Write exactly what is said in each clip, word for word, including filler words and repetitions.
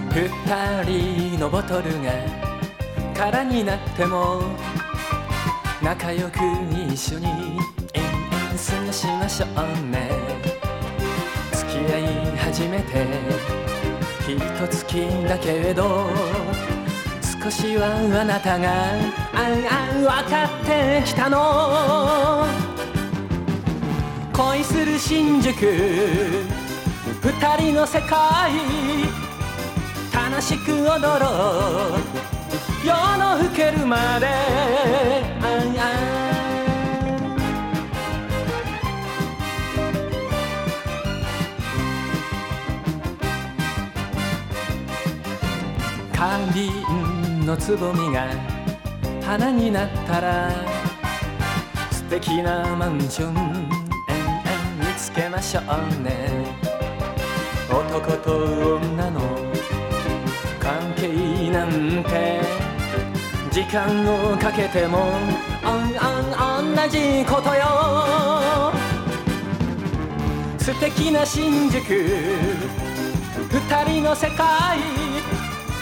二人のボトルが空になっても仲良く一緒に延々過ごしましょうね。付き合い始めてひと月だけれど少しはあなたがああ分かってきたの。恋する新宿二人の世界楽しく踊ろう夜の更けるまで。ああ花瓶のつぼみが花になったら素敵なマンション見つけましょうね。男と女の関係なんて時間をかけても同じことよ。素敵な新宿二人の世界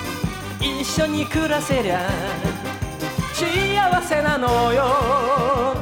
一緒に暮らせりゃ幸せなのよ。